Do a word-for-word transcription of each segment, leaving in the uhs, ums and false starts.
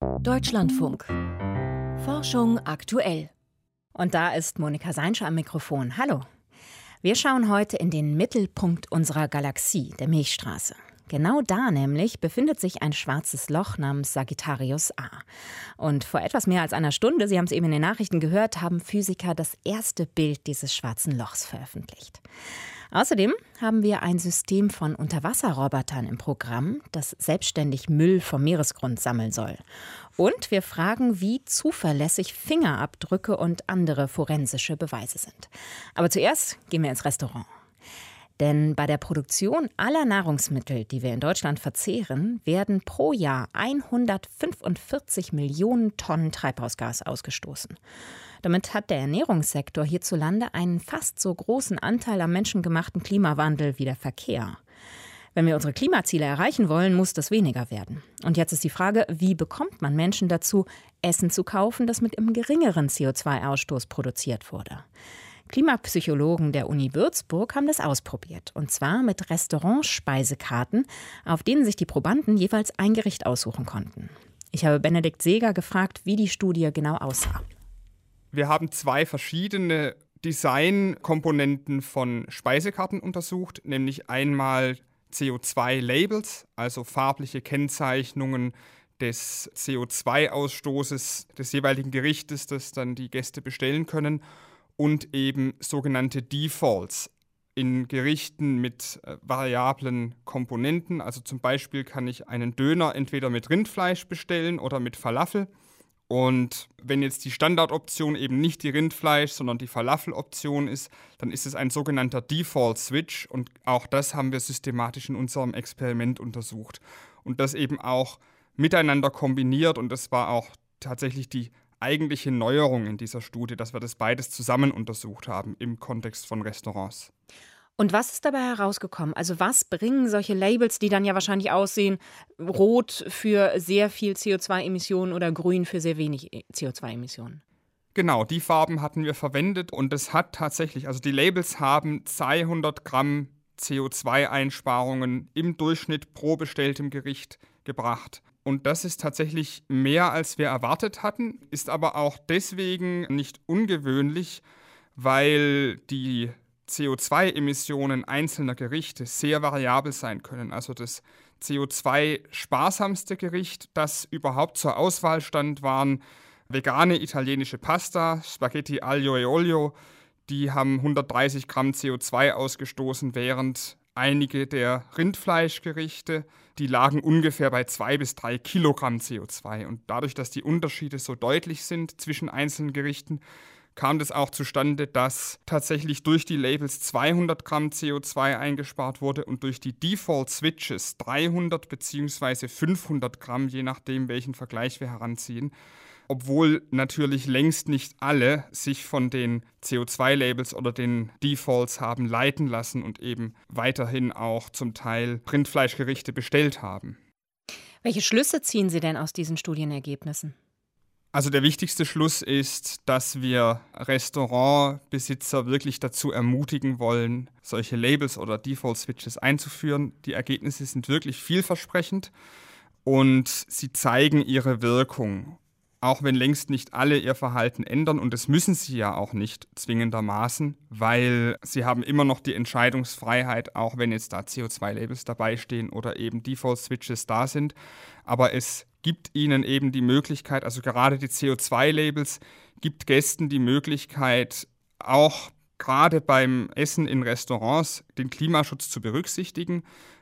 Deutschlandfunk. Forschung aktuell. Und da ist Monika Seinscher am Mikrofon. Hallo. Wir schauen heute in den Mittelpunkt unserer Galaxie, der Milchstraße. Genau da nämlich befindet sich ein schwarzes Loch namens Sagittarius A. Und vor etwas mehr als einer Stunde, Sie haben es eben in den Nachrichten gehört, haben Physiker das erste Bild dieses schwarzen Lochs veröffentlicht. Außerdem haben wir ein System von Unterwasserrobotern im Programm, das selbstständig Müll vom Meeresgrund sammeln soll. Und wir fragen, wie zuverlässig Fingerabdrücke und andere forensische Beweise sind. Aber zuerst gehen wir ins Restaurant. Denn bei der Produktion aller Nahrungsmittel, die wir in Deutschland verzehren, werden pro Jahr hundertfünfundvierzig Millionen Tonnen Treibhausgas ausgestoßen. Damit hat der Ernährungssektor hierzulande einen fast so großen Anteil am menschengemachten Klimawandel wie der Verkehr. Wenn wir unsere Klimaziele erreichen wollen, muss das weniger werden. Und jetzt ist die Frage, wie bekommt man Menschen dazu, Essen zu kaufen, das mit einem geringeren C O zwei Ausstoß produziert wurde? Klimapsychologen der Uni Würzburg haben das ausprobiert. Und zwar mit Restaurantspeisekarten, auf denen sich die Probanden jeweils ein Gericht aussuchen konnten. Ich habe Benedikt Seeger gefragt, wie die Studie genau aussah. Wir haben zwei verschiedene Designkomponenten von Speisekarten untersucht, nämlich einmal C O zwei Labels, also farbliche Kennzeichnungen des C O zwei Ausstoßes des jeweiligen Gerichtes, das dann die Gäste bestellen können, und eben sogenannte Defaults in Gerichten mit äh, variablen Komponenten. Also zum Beispiel kann ich einen Döner entweder mit Rindfleisch bestellen oder mit Falafel. Und wenn jetzt die Standardoption eben nicht die Rindfleisch, sondern die Falafel-Option ist, dann ist es ein sogenannter Default-Switch. Und auch das haben wir systematisch in unserem Experiment untersucht. Und das eben auch miteinander kombiniert. Und das war auch tatsächlich die eigentliche Neuerung in dieser Studie, dass wir das beides zusammen untersucht haben im Kontext von Restaurants. Und was ist dabei herausgekommen? Also was bringen solche Labels, die dann ja wahrscheinlich aussehen, rot für sehr viel C O zwei Emissionen oder grün für sehr wenig C O zwei Emissionen? Genau, die Farben hatten wir verwendet und es hat tatsächlich, also die Labels haben zweihundert Gramm C O zwei Einsparungen im Durchschnitt pro bestelltem Gericht gebracht. Und das ist tatsächlich mehr, als wir erwartet hatten, ist aber auch deswegen nicht ungewöhnlich, weil die C O zwei Emissionen einzelner Gerichte sehr variabel sein können. Also das C O zwei sparsamste Gericht, das überhaupt zur Auswahl stand, waren vegane italienische Pasta, Spaghetti aglio e olio. Die haben hundertdreißig Gramm C O zwei ausgestoßen, während einige der Rindfleischgerichte, die lagen ungefähr bei zwei bis drei Kilogramm C O zwei. Und dadurch, dass die Unterschiede so deutlich sind zwischen einzelnen Gerichten, kam das auch zustande, dass tatsächlich durch die Labels zweihundert Gramm C O zwei eingespart wurde und durch die Default-Switches dreihundert bzw. fünfhundert Gramm, je nachdem, welchen Vergleich wir heranziehen. Obwohl natürlich längst nicht alle sich von den C O zwei Labels oder den Defaults haben leiten lassen und eben weiterhin auch zum Teil Rindfleischgerichte bestellt haben. Welche Schlüsse ziehen Sie denn aus diesen Studienergebnissen? Also der wichtigste Schluss ist, dass wir Restaurantbesitzer wirklich dazu ermutigen wollen, solche Labels oder Default-Switches einzuführen. Die Ergebnisse sind wirklich vielversprechend und sie zeigen ihre Wirkung. Auch wenn längst nicht alle ihr Verhalten ändern, und das müssen sie ja auch nicht zwingendermaßen, weil sie haben immer noch die Entscheidungsfreiheit, auch wenn jetzt da C O zwei Labels dabei stehen oder eben Default-Switches da sind. Aber es gibt ihnen eben die Möglichkeit, also gerade die C O zwei Labels, gibt Gästen die Möglichkeit, auch gerade beim Essen in Restaurants den Klimaschutz zu berücksichtigen,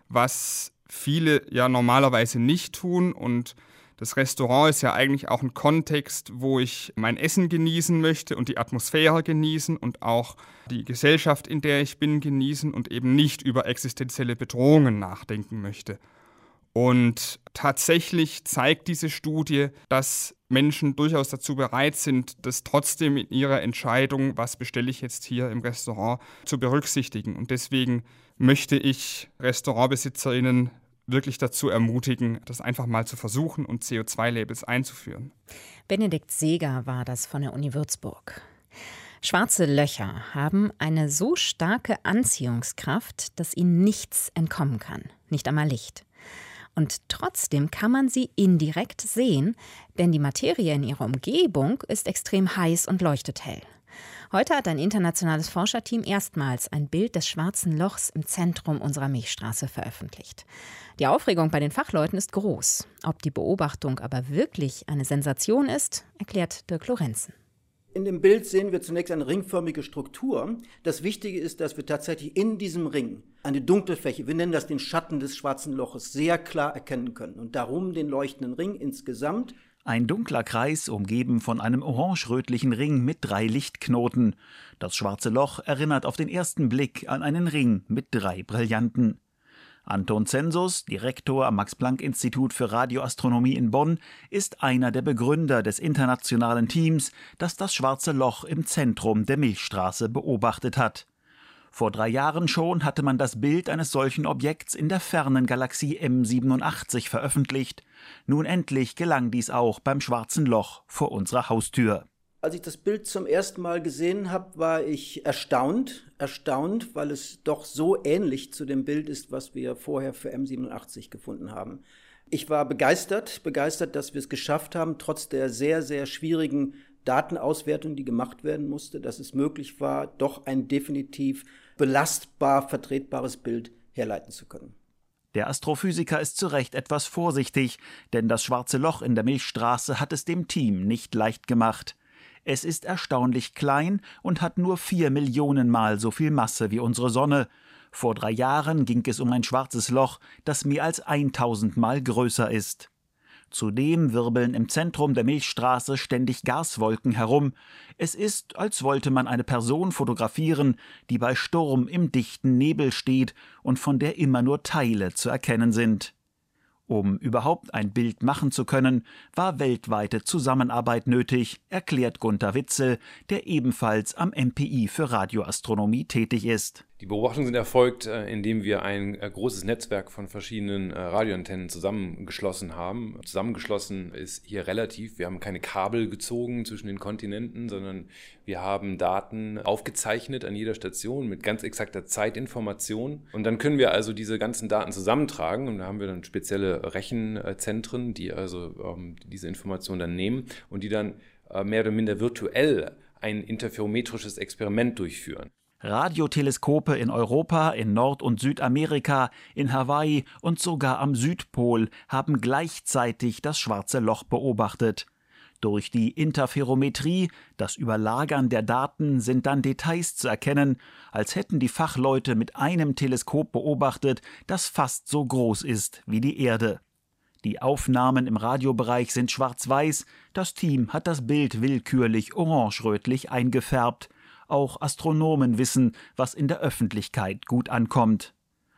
was viele ja normalerweise nicht tun. Und das Restaurant ist ja eigentlich auch ein Kontext, wo ich mein Essen genießen möchte und die Atmosphäre genießen und auch die Gesellschaft, in der ich bin, genießen und eben nicht über existenzielle Bedrohungen nachdenken möchte. Und tatsächlich zeigt diese Studie, dass Menschen durchaus dazu bereit sind, das trotzdem in ihrer Entscheidung, was bestelle ich jetzt hier im Restaurant, zu berücksichtigen. Und deswegen möchte ich RestaurantbesitzerInnen wirklich dazu ermutigen, das einfach mal zu versuchen und C O zwei Labels einzuführen. Benedikt Seeger war das von der Uni Würzburg. Schwarze Löcher haben eine so starke Anziehungskraft, dass ihnen nichts entkommen kann, nicht einmal Licht. Und trotzdem kann man sie indirekt sehen, denn die Materie in ihrer Umgebung ist extrem heiß und leuchtet hell. Heute hat ein internationales Forscherteam erstmals ein Bild des Schwarzen Lochs im Zentrum unserer Milchstraße veröffentlicht. Die Aufregung bei den Fachleuten ist groß. Ob die Beobachtung aber wirklich eine Sensation ist, erklärt Dirk Lorenzen. In dem Bild sehen wir zunächst eine ringförmige Struktur. Das Wichtige ist, dass wir tatsächlich in diesem Ring eine dunkle Fläche, wir nennen das den Schatten des Schwarzen Loches, sehr klar erkennen können. Und darum den leuchtenden Ring insgesamt. Ein dunkler Kreis, umgeben von einem orange-rötlichen Ring mit drei Lichtknoten. Das Schwarze Loch erinnert auf den ersten Blick an einen Ring mit drei Brillanten. Anton Zensus, Direktor am Max-Planck-Institut für Radioastronomie in Bonn, ist einer der Begründer des internationalen Teams, das das Schwarze Loch im Zentrum der Milchstraße beobachtet hat. Vor drei Jahren schon hatte man das Bild eines solchen Objekts in der fernen Galaxie M siebenundachtzig veröffentlicht. Nun endlich gelang dies auch beim Schwarzen Loch vor unserer Haustür. Als ich das Bild zum ersten Mal gesehen habe, war ich erstaunt, erstaunt, weil es doch so ähnlich zu dem Bild ist, was wir vorher für M siebenundachtzig gefunden haben. Ich war begeistert, begeistert, dass wir es geschafft haben, trotz der sehr, sehr schwierigen Datenauswertung, die gemacht werden musste, dass es möglich war, doch ein definitiv belastbar vertretbares Bild herleiten zu können. Der Astrophysiker ist zu Recht etwas vorsichtig, denn das Schwarze Loch in der Milchstraße hat es dem Team nicht leicht gemacht. Es ist erstaunlich klein und hat nur vier Millionen Mal so viel Masse wie unsere Sonne. Vor drei Jahren ging es um ein schwarzes Loch, das mehr als tausend Mal größer ist. Zudem wirbeln im Zentrum der Milchstraße ständig Gaswolken herum. Es ist, als wollte man eine Person fotografieren, die bei Sturm im dichten Nebel steht und von der immer nur Teile zu erkennen sind. Um überhaupt ein Bild machen zu können, war weltweite Zusammenarbeit nötig, erklärt Gunter Witzel, der ebenfalls am M P I für Radioastronomie tätig ist. Die Beobachtungen sind erfolgt, indem wir ein großes Netzwerk von verschiedenen Radioantennen zusammengeschlossen haben. Zusammengeschlossen ist hier relativ. Wir haben keine Kabel gezogen zwischen den Kontinenten, sondern wir haben Daten aufgezeichnet an jeder Station mit ganz exakter Zeitinformation. Und dann können wir also diese ganzen Daten zusammentragen und da haben wir dann spezielle Rechenzentren, die also ähm, diese Informationen dann nehmen und die dann äh, mehr oder minder virtuell ein interferometrisches Experiment durchführen. Radioteleskope in Europa, in Nord- und Südamerika, in Hawaii und sogar am Südpol haben gleichzeitig das Schwarze Loch beobachtet. Durch die Interferometrie, das Überlagern der Daten, sind dann Details zu erkennen, als hätten die Fachleute mit einem Teleskop beobachtet, das fast so groß ist wie die Erde. Die Aufnahmen im Radiobereich sind schwarz-weiß, das Team hat das Bild willkürlich orange-rötlich eingefärbt. Auch Astronomen wissen, was in der Öffentlichkeit gut ankommt.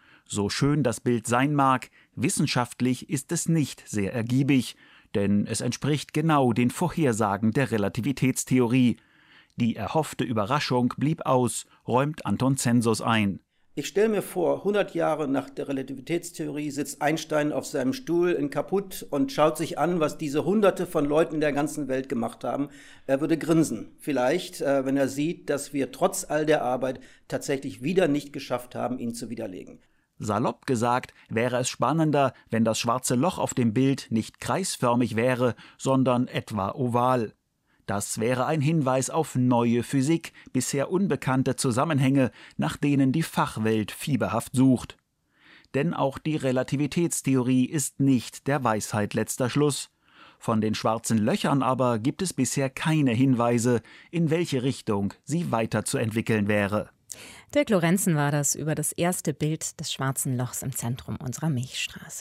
So schön das Bild sein mag, wissenschaftlich ist es nicht sehr ergiebig, denn es entspricht genau den Vorhersagen der Relativitätstheorie. Die erhoffte Überraschung blieb aus, räumt Anton Zensus ein. Ich stelle mir vor, hundert Jahre nach der Relativitätstheorie sitzt Einstein auf seinem Stuhl in Kaputt und schaut sich an, was diese Hunderte von Leuten in der ganzen Welt gemacht haben. Er würde grinsen, vielleicht, äh, wenn er sieht, dass wir trotz all der Arbeit tatsächlich wieder nicht geschafft haben, ihn zu widerlegen. Salopp gesagt wäre es spannender, wenn das Schwarze Loch auf dem Bild nicht kreisförmig wäre, sondern etwa oval. Das wäre ein Hinweis auf neue Physik, bisher unbekannte Zusammenhänge, nach denen die Fachwelt fieberhaft sucht. Denn auch die Relativitätstheorie ist nicht der Weisheit letzter Schluss. Von den schwarzen Löchern aber gibt es bisher keine Hinweise, in welche Richtung sie weiterzuentwickeln wäre. Dirk Lorenzen war das über das erste Bild des Schwarzen Lochs im Zentrum unserer Milchstraße.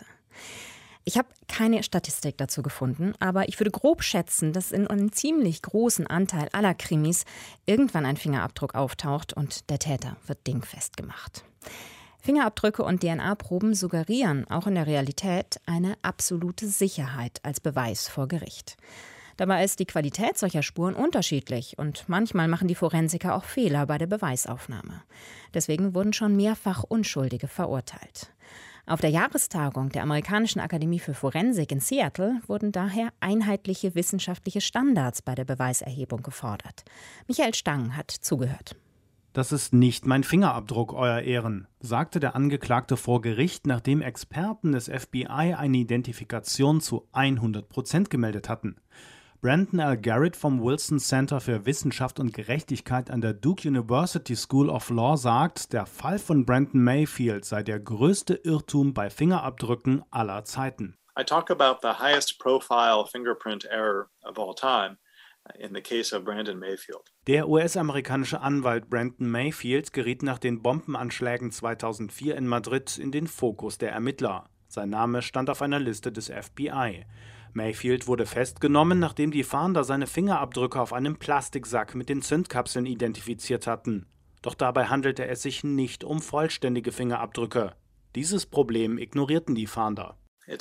Ich habe keine Statistik dazu gefunden, aber ich würde grob schätzen, dass in einem ziemlich großen Anteil aller Krimis irgendwann ein Fingerabdruck auftaucht und der Täter wird dingfest gemacht. Fingerabdrücke und D N A-Proben suggerieren auch in der Realität eine absolute Sicherheit als Beweis vor Gericht. Dabei ist die Qualität solcher Spuren unterschiedlich und manchmal machen die Forensiker auch Fehler bei der Beweisaufnahme. Deswegen wurden schon mehrfach Unschuldige verurteilt. Auf der Jahrestagung der Amerikanischen Akademie für Forensik in Seattle wurden daher einheitliche wissenschaftliche Standards bei der Beweiserhebung gefordert. Michael Stang hat zugehört. Das ist nicht mein Fingerabdruck, Euer Ehren, sagte der Angeklagte vor Gericht, nachdem Experten des F B I eine Identifikation zu hundert Prozent gemeldet hatten. Brandon L. Garrett vom Wilson Center für Wissenschaft und Gerechtigkeit an der Duke University School of Law sagt, der Fall von Brandon Mayfield sei der größte Irrtum bei Fingerabdrücken aller Zeiten. I talk about the highest profile fingerprint error of all time. In the case of Brandon Mayfield. Der U S-amerikanische Anwalt Brandon Mayfield geriet nach den Bombenanschlägen zweitausendvier in Madrid in den Fokus der Ermittler. Sein Name stand auf einer Liste des F B I. Mayfield wurde festgenommen, nachdem die Fahnder seine Fingerabdrücke auf einem Plastiksack mit den Zündkapseln identifiziert hatten. Doch dabei handelte es sich nicht um vollständige Fingerabdrücke. Dieses Problem ignorierten die Fahnder.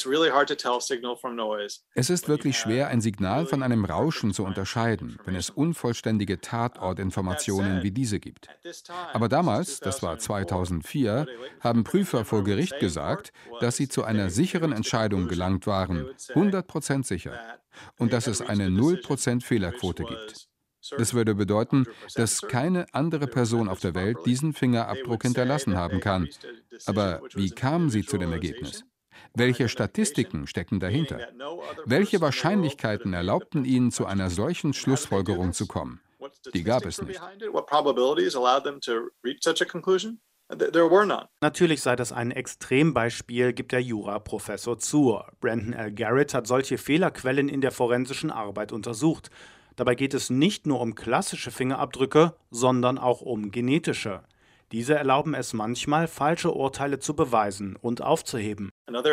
Es ist wirklich schwer, ein Signal von einem Rauschen zu unterscheiden, wenn es unvollständige Tatortinformationen wie diese gibt. Aber damals, das war zweitausendvier, haben Prüfer vor Gericht gesagt, dass sie zu einer sicheren Entscheidung gelangt waren, hundert Prozent sicher, und dass es eine null Prozent Fehlerquote gibt. Das würde bedeuten, dass keine andere Person auf der Welt diesen Fingerabdruck hinterlassen haben kann. Aber wie kamen sie zu dem Ergebnis? Welche Statistiken stecken dahinter? Welche Wahrscheinlichkeiten erlaubten ihnen, zu einer solchen Schlussfolgerung zu kommen? Die gab es nicht. Natürlich sei das ein Extrembeispiel, gibt der Juraprofessor zu. Brandon L. Garrett hat solche Fehlerquellen in der forensischen Arbeit untersucht. Dabei geht es nicht nur um klassische Fingerabdrücke, sondern auch um genetische. Diese erlauben es manchmal, falsche Urteile zu beweisen und aufzuheben.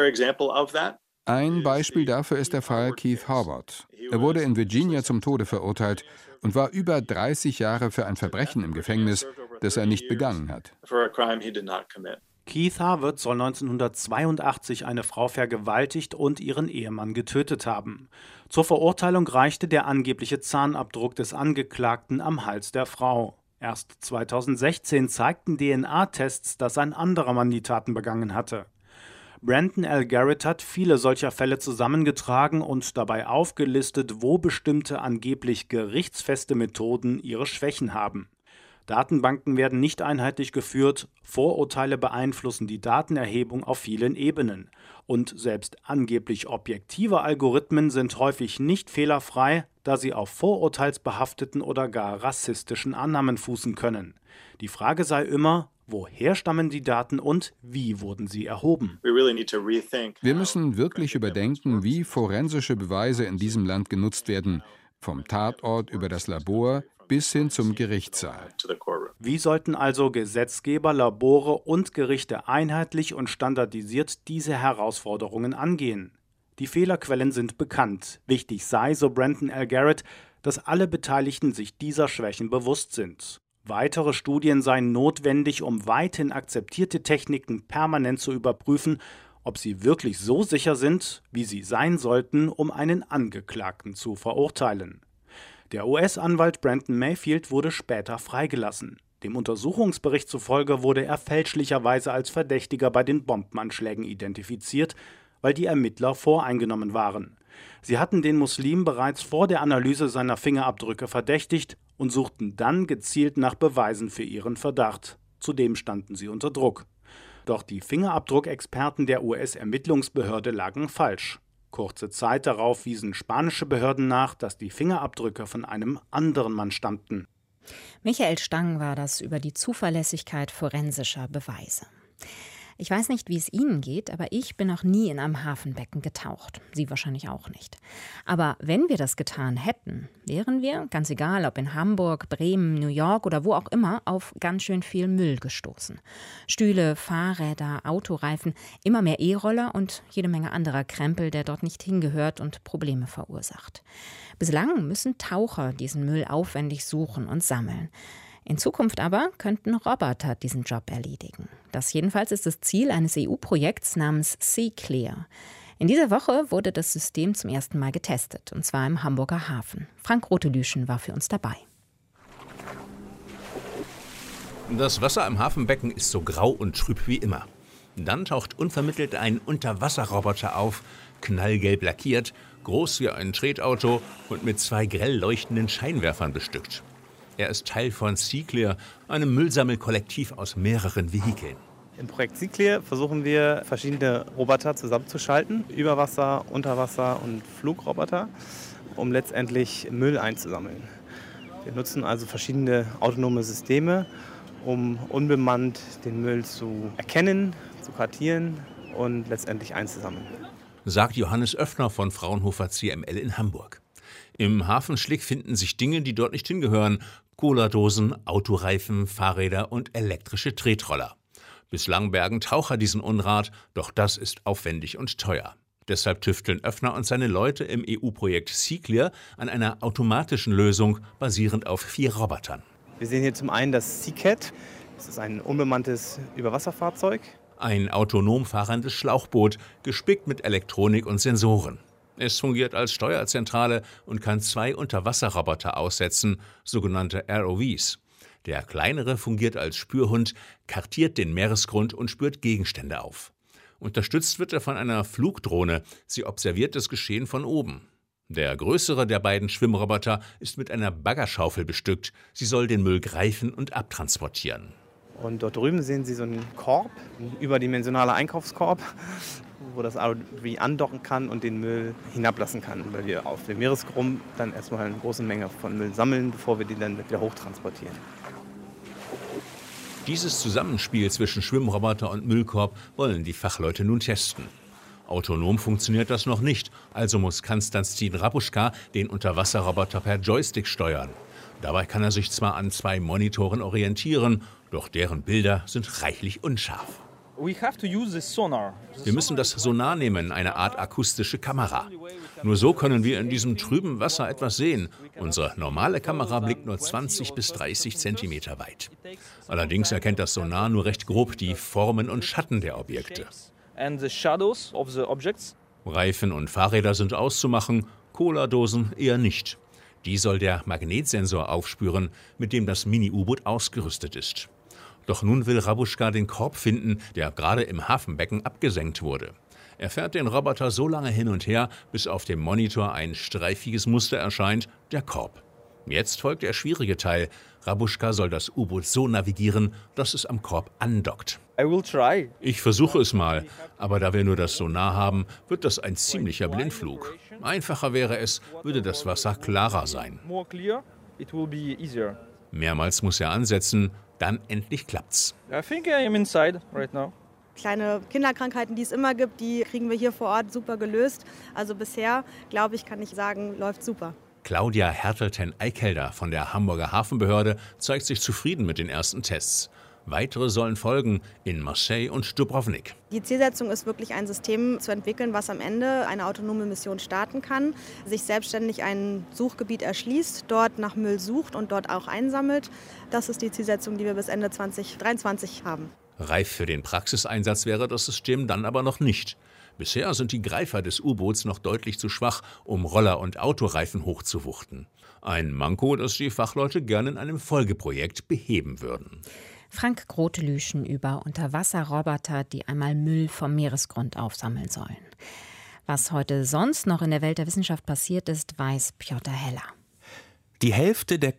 Ein Beispiel dafür ist der Fall Keith Harvard. Er wurde in Virginia zum Tode verurteilt und war über dreißig Jahre für ein Verbrechen im Gefängnis, das er nicht begangen hat. Keith Harvard soll neunzehnhundertzweiundachtzig eine Frau vergewaltigt und ihren Ehemann getötet haben. Zur Verurteilung reichte der angebliche Zahnabdruck des Angeklagten am Hals der Frau. Erst zweitausendsechzehn zeigten D N A-Tests, dass ein anderer Mann die Taten begangen hatte. Brandon L. Garrett hat viele solcher Fälle zusammengetragen und dabei aufgelistet, wo bestimmte angeblich gerichtsfeste Methoden ihre Schwächen haben. Datenbanken werden nicht einheitlich geführt, Vorurteile beeinflussen die Datenerhebung auf vielen Ebenen. Und selbst angeblich objektive Algorithmen sind häufig nicht fehlerfrei, da sie auf vorurteilsbehafteten oder gar rassistischen Annahmen fußen können. Die Frage sei immer, woher stammen die Daten und wie wurden sie erhoben? Wir müssen wirklich überdenken, wie forensische Beweise in diesem Land genutzt werden, vom Tatort über das Labor bis hin zum Gerichtssaal. Wie sollten also Gesetzgeber, Labore und Gerichte einheitlich und standardisiert diese Herausforderungen angehen? Die Fehlerquellen sind bekannt. Wichtig sei, so Brandon L. Garrett, dass alle Beteiligten sich dieser Schwächen bewusst sind. Weitere Studien seien notwendig, um weithin akzeptierte Techniken permanent zu überprüfen, ob sie wirklich so sicher sind, wie sie sein sollten, um einen Angeklagten zu verurteilen. Der U S-Anwalt Brandon Mayfield wurde später freigelassen. Dem Untersuchungsbericht zufolge wurde er fälschlicherweise als Verdächtiger bei den Bombenanschlägen identifiziert, weil die Ermittler voreingenommen waren. Sie hatten den Muslim bereits vor der Analyse seiner Fingerabdrücke verdächtigt und suchten dann gezielt nach Beweisen für ihren Verdacht. Zudem standen sie unter Druck. Doch die Fingerabdruckexperten der U S-Ermittlungsbehörde lagen falsch. Kurze Zeit darauf wiesen spanische Behörden nach, dass die Fingerabdrücke von einem anderen Mann stammten. Michael Stang war das über die Zuverlässigkeit forensischer Beweise. Ich weiß nicht, wie es Ihnen geht, aber ich bin noch nie in einem Hafenbecken getaucht. Sie wahrscheinlich auch nicht. Aber wenn wir das getan hätten, wären wir, ganz egal ob in Hamburg, Bremen, New York oder wo auch immer, auf ganz schön viel Müll gestoßen. Stühle, Fahrräder, Autoreifen, immer mehr E-Roller und jede Menge anderer Krempel, der dort nicht hingehört und Probleme verursacht. Bislang müssen Taucher diesen Müll aufwendig suchen und sammeln. In Zukunft aber könnten Roboter diesen Job erledigen. Das jedenfalls ist das Ziel eines E U-Projekts namens SeaClear. In dieser Woche wurde das System zum ersten Mal getestet, und zwar im Hamburger Hafen. Frank Rotelüschen war für uns dabei. Das Wasser im Hafenbecken ist so grau und trüb wie immer. Dann taucht unvermittelt ein Unterwasserroboter auf, knallgelb lackiert, groß wie ein Tretauto und mit zwei grell leuchtenden Scheinwerfern bestückt. Er ist Teil von SeaClear, einem Müllsammelkollektiv aus mehreren Vehikeln. Im Projekt SeaClear versuchen wir, verschiedene Roboter zusammenzuschalten, Überwasser-, Unterwasser- und Flugroboter, um letztendlich Müll einzusammeln. Wir nutzen also verschiedene autonome Systeme, um unbemannt den Müll zu erkennen, zu kartieren und letztendlich einzusammeln. Sagt Johannes Öffner von Fraunhofer C M L in Hamburg. Im Hafenschlick finden sich Dinge, die dort nicht hingehören: Cola-Dosen, Autoreifen, Fahrräder und elektrische Tretroller. Bislang bergen Taucher diesen Unrat, doch das ist aufwendig und teuer. Deshalb tüfteln Öffner und seine Leute im E U-Projekt SeaClear an einer automatischen Lösung basierend auf vier Robotern. Wir sehen hier zum einen das SeaCat. Das ist ein unbemanntes Überwasserfahrzeug. Ein autonom fahrendes Schlauchboot, gespickt mit Elektronik und Sensoren. Es fungiert als Steuerzentrale und kann zwei Unterwasserroboter aussetzen, sogenannte R O Vs. Der kleinere fungiert als Spürhund, kartiert den Meeresgrund und spürt Gegenstände auf. Unterstützt wird er von einer Flugdrohne. Sie observiert das Geschehen von oben. Der größere der beiden Schwimmroboter ist mit einer Baggerschaufel bestückt. Sie soll den Müll greifen und abtransportieren. Und dort drüben sehen Sie so einen Korb, ein überdimensionaler Einkaufskorb, wo das R O V andocken kann und den Müll hinablassen kann, weil wir auf dem Meeresgrund dann erstmal eine große Menge von Müll sammeln, bevor wir die dann wieder hochtransportieren. Dieses Zusammenspiel zwischen Schwimmroboter und Müllkorb wollen die Fachleute nun testen. Autonom funktioniert das noch nicht, also muss Konstantin Rabuschka den Unterwasserroboter per Joystick steuern. Dabei kann er sich zwar an zwei Monitoren orientieren, doch deren Bilder sind reichlich unscharf. Wir müssen das Sonar nehmen, eine Art akustische Kamera. Nur so können wir in diesem trüben Wasser etwas sehen. Unsere normale Kamera blickt nur zwanzig bis dreißig Zentimeter weit. Allerdings erkennt das Sonar nur recht grob die Formen und Schatten der Objekte. Reifen und Fahrräder sind auszumachen, Cola-Dosen eher nicht. Die soll der Magnetsensor aufspüren, mit dem das Mini-U-Boot ausgerüstet ist. Doch nun will Rabuschka den Korb finden, der gerade im Hafenbecken abgesenkt wurde. Er fährt den Roboter so lange hin und her, bis auf dem Monitor ein streifiges Muster erscheint, der Korb. Jetzt folgt der schwierige Teil. Rabuschka soll das U-Boot so navigieren, dass es am Korb andockt. Ich versuche es mal, aber da wir nur das Sonar haben, wird das ein ziemlicher Blindflug. Einfacher wäre es, würde das Wasser klarer sein. Mehrmals muss er ansetzen, dann endlich klappt's. Kleine Kinderkrankheiten, die es immer gibt, die kriegen wir hier vor Ort super gelöst. Also bisher, glaube ich, kann ich sagen, läuft super. Claudia Hertelten-Eikelder von der Hamburger Hafenbehörde zeigt sich zufrieden mit den ersten Tests. Weitere sollen folgen in Marseille und Dubrovnik. Die Zielsetzung ist wirklich, ein System zu entwickeln, was am Ende eine autonome Mission starten kann, sich selbstständig ein Suchgebiet erschließt, dort nach Müll sucht und dort auch einsammelt. Das ist die Zielsetzung, die wir bis Ende zwanzig dreiundzwanzig haben. Reif für den Praxiseinsatz wäre das System dann aber noch nicht. Bisher sind die Greifer des U-Boots noch deutlich zu schwach, um Roller- und Autoreifen hochzuwuchten. Ein Manko, das die Fachleute gerne in einem Folgeprojekt beheben würden. Frank Grotelüschen über Unterwasserroboter, die einmal Müll vom Meeresgrund aufsammeln sollen. Was heute sonst noch in der Welt der Wissenschaft passiert ist, weiß Piotr Heller. Die Hälfte der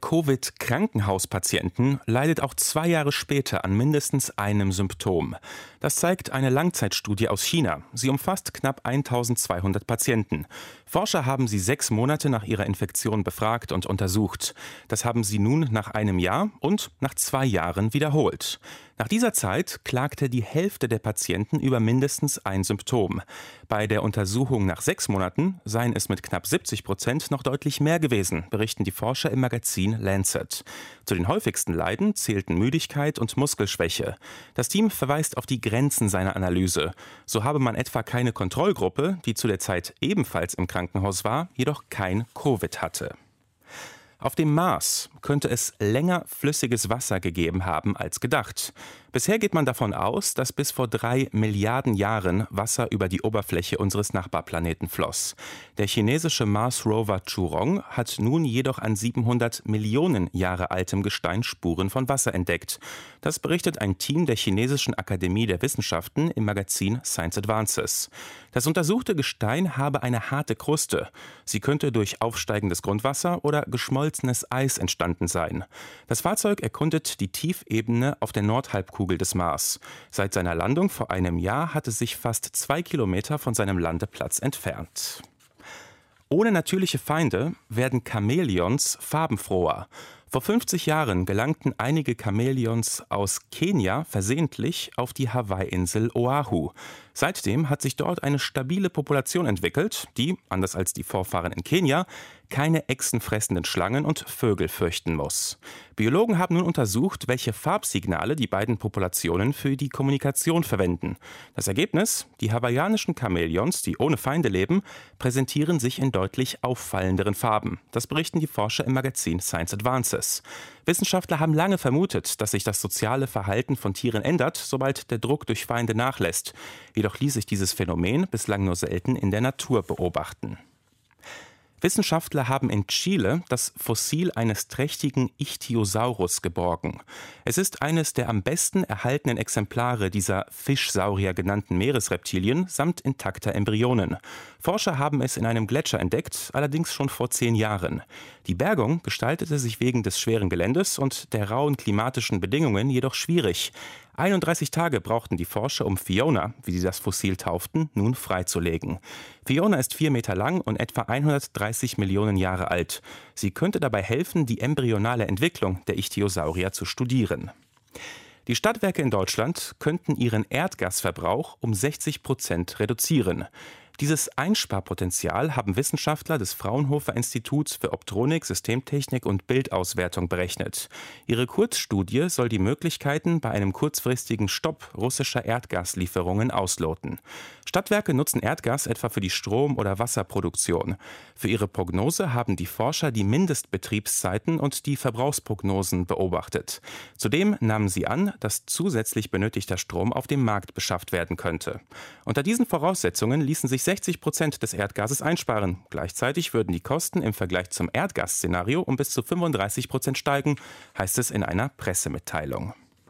Covid-Krankenhauspatienten leidet auch zwei Jahre später an mindestens einem Symptom. Das zeigt eine Langzeitstudie aus China. Sie umfasst knapp eintausendzweihundert Patienten. Forscher haben sie sechs Monate nach ihrer Infektion befragt und untersucht. Das haben sie nun nach einem Jahr und nach zwei Jahren wiederholt. Nach dieser Zeit klagte die Hälfte der Patienten über mindestens ein Symptom. Bei der Untersuchung nach sechs Monaten seien es mit knapp siebzig Prozent noch deutlich mehr gewesen, berichten die Forscher im Magazin Lancet. Zu den häufigsten Leiden zählten Müdigkeit und Muskelschwäche. Das Team verweist auf die Grenzen seiner Analyse. So habe man etwa keine Kontrollgruppe, die zu der Zeit ebenfalls im Krankenhaus war, jedoch kein Covid hatte. Auf dem Mars könnte es länger flüssiges Wasser gegeben haben als gedacht. Bisher geht man davon aus, dass bis vor drei Milliarden Jahren Wasser über die Oberfläche unseres Nachbarplaneten floss. Der chinesische Mars-Rover Zhurong hat nun jedoch an siebenhundert Millionen Jahre altem Gestein Spuren von Wasser entdeckt. Das berichtet ein Team der chinesischen Akademie der Wissenschaften im Magazin Science Advances. Das untersuchte Gestein habe eine harte Kruste. Sie könnte durch aufsteigendes Grundwasser oder geschmolzen geschmolzenes Eis entstanden sein. Das Fahrzeug erkundet die Tiefebene auf der Nordhalbkugel des Mars. Seit seiner Landung vor einem Jahr hat es sich fast zwei Kilometer von seinem Landeplatz entfernt. Ohne natürliche Feinde werden Chamäleons farbenfroher. Vor fünfzig Jahren gelangten einige Chamäleons aus Kenia versehentlich auf die Hawaii-Insel Oahu. Seitdem hat sich dort eine stabile Population entwickelt, die, anders als die Vorfahren in Kenia, keine echsenfressenden Schlangen und Vögel fürchten muss. Biologen haben nun untersucht, welche Farbsignale die beiden Populationen für die Kommunikation verwenden. Das Ergebnis? Die hawaiianischen Chamäleons, die ohne Feinde leben, präsentieren sich in deutlich auffallenderen Farben. Das berichten die Forscher im Magazin Science Advances. Wissenschaftler haben lange vermutet, dass sich das soziale Verhalten von Tieren ändert, sobald der Druck durch Feinde nachlässt. Jedoch ließ sich dieses Phänomen bislang nur selten in der Natur beobachten. Wissenschaftler haben in Chile das Fossil eines trächtigen Ichthyosaurus geborgen. Es ist eines der am besten erhaltenen Exemplare dieser Fischsaurier genannten Meeresreptilien samt intakter Embryonen. Forscher haben es in einem Gletscher entdeckt, allerdings schon vor zehn Jahren. Die Bergung gestaltete sich wegen des schweren Geländes und der rauen klimatischen Bedingungen jedoch schwierig. einunddreißig Tage brauchten die Forscher, um Fiona, wie sie das Fossil tauften, nun freizulegen. Fiona ist vier Meter lang und etwa hundertdreißig Millionen Jahre alt. Sie könnte dabei helfen, die embryonale Entwicklung der Ichthyosaurier zu studieren. Die Stadtwerke in Deutschland könnten ihren Erdgasverbrauch um sechzig Prozent reduzieren. Dieses Einsparpotenzial haben Wissenschaftler des Fraunhofer Instituts für Optronik, Systemtechnik und Bildauswertung berechnet. Ihre Kurzstudie soll die Möglichkeiten bei einem kurzfristigen Stopp russischer Erdgaslieferungen ausloten. Stadtwerke nutzen Erdgas etwa für die Strom- oder Wasserproduktion. Für ihre Prognose haben die Forscher die Mindestbetriebszeiten und die Verbrauchsprognosen beobachtet. Zudem nahmen sie an, dass zusätzlich benötigter Strom auf dem Markt beschafft werden könnte. Unter diesen Voraussetzungen ließen sich sechzig Prozent des Erdgases einsparen. Gleichzeitig würden die Kosten im Vergleich zum Erdgasszenario um bis zu fünfunddreißig Prozent steigen, heißt es in einer Pressemitteilung.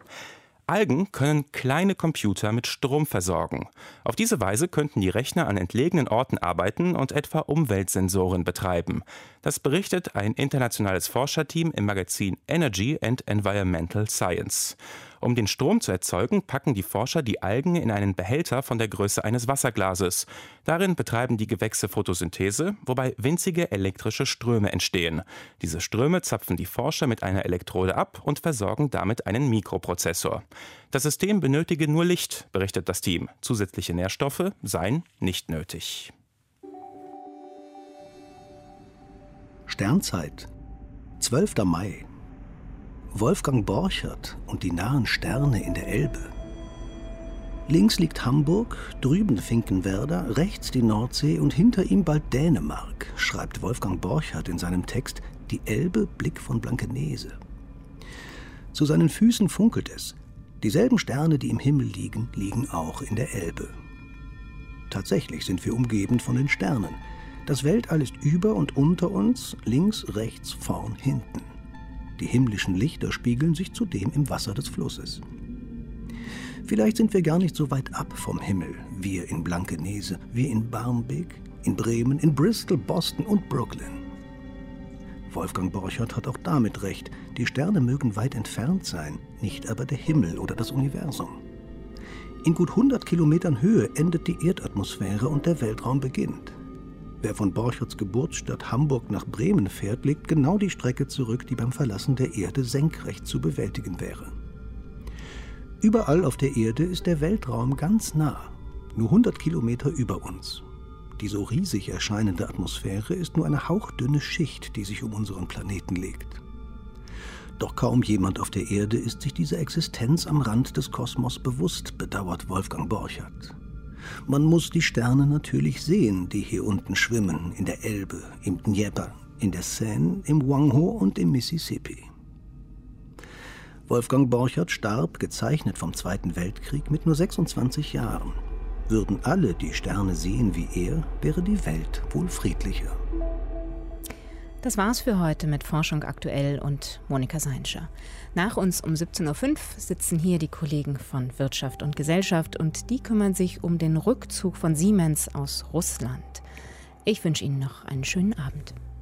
Algen können kleine Computer mit Strom versorgen. Auf diese Weise könnten die Rechner an entlegenen Orten arbeiten und etwa Umweltsensoren betreiben. Das berichtet ein internationales Forscherteam im Magazin Energy and Environmental Science. Um den Strom zu erzeugen, packen die Forscher die Algen in einen Behälter von der Größe eines Wasserglases. Darin betreiben die Gewächse Photosynthese, wobei winzige elektrische Ströme entstehen. Diese Ströme zapfen die Forscher mit einer Elektrode ab und versorgen damit einen Mikroprozessor. Das System benötige nur Licht, berichtet das Team. Zusätzliche Nährstoffe seien nicht nötig. Sternzeit, zwölfter Mai. Wolfgang Borchert und die nahen Sterne in der Elbe. Links liegt Hamburg, drüben Finkenwerder, rechts die Nordsee und hinter ihm bald Dänemark, schreibt Wolfgang Borchert in seinem Text Die Elbe, Blick von Blankenese. Zu seinen Füßen funkelt es. Dieselben Sterne, die im Himmel liegen, liegen auch in der Elbe. Tatsächlich sind wir umgeben von den Sternen. Das Weltall ist über und unter uns, links, rechts, vorn, hinten. Die himmlischen Lichter spiegeln sich zudem im Wasser des Flusses. Vielleicht sind wir gar nicht so weit ab vom Himmel, wir in Blankenese, wir in Barmbek, in Bremen, in Bristol, Boston und Brooklyn. Wolfgang Borchert hat auch damit recht, die Sterne mögen weit entfernt sein, nicht aber der Himmel oder das Universum. In gut hundert Kilometern Höhe endet die Erdatmosphäre und der Weltraum beginnt. Wer von Borcherts Geburtsstadt Hamburg nach Bremen fährt, legt genau die Strecke zurück, die beim Verlassen der Erde senkrecht zu bewältigen wäre. Überall auf der Erde ist der Weltraum ganz nah, nur hundert Kilometer über uns. Die so riesig erscheinende Atmosphäre ist nur eine hauchdünne Schicht, die sich um unseren Planeten legt. Doch kaum jemand auf der Erde ist sich dieser Existenz am Rand des Kosmos bewusst, bedauert Wolfgang Borchert. Man muss die Sterne natürlich sehen, die hier unten schwimmen, in der Elbe, im Dnieper, in der Seine, im Wangho und im Mississippi. Wolfgang Borchert starb, gezeichnet vom Zweiten Weltkrieg, mit nur sechsundzwanzig Jahren. Würden alle die Sterne sehen wie er, wäre die Welt wohl friedlicher. Das war's für heute mit Forschung aktuell und Monika Seinscher. Nach uns um siebzehn Uhr fünf sitzen hier die Kollegen von Wirtschaft und Gesellschaft und die kümmern sich um den Rückzug von Siemens aus Russland. Ich wünsche Ihnen noch einen schönen Abend.